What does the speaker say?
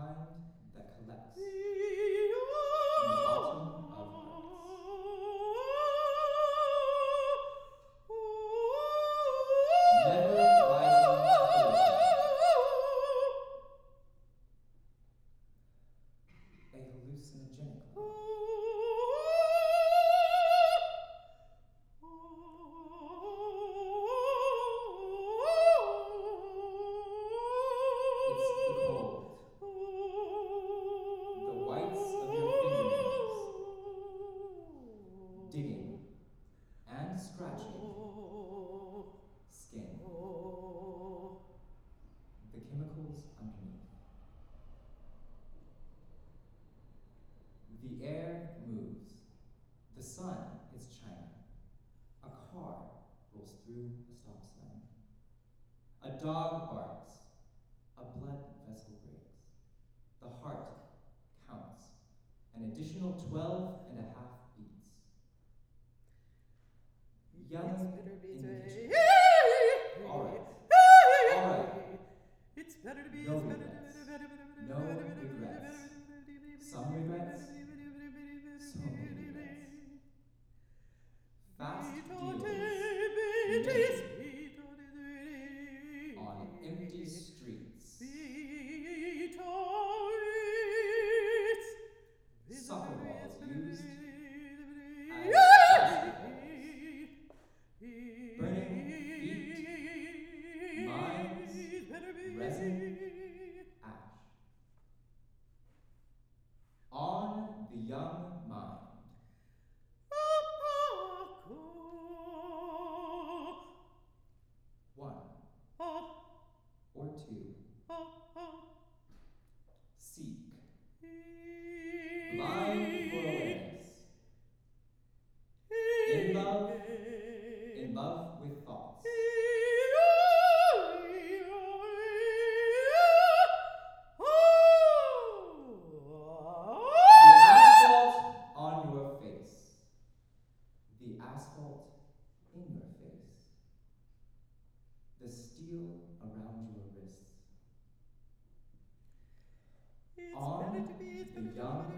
kind that collects in the bottom of hearts. Never rising to felicity. A hallucinogenic love. It's the cold, the whites of your fingernails, digging and scratching skin, the chemicals underneath. The air moves, the sun is China, a car rolls through a stop sign, a dog barks, a blood vessel breaks, the heart counts, an additional 12 and a half beats. Yelling in the kitchen. All right. It's better to be No regrets. No regrets. Some regrets. So many regrets. Fast deals made on empty streets. Soccer balls used as basketballs. Burning feet, minds, resin, ash. On the young mind. One or two. Seek. Blind for awareness. In love with thoughts. The asphalt on your face. The asphalt in your face. The steel around your wrists. On the young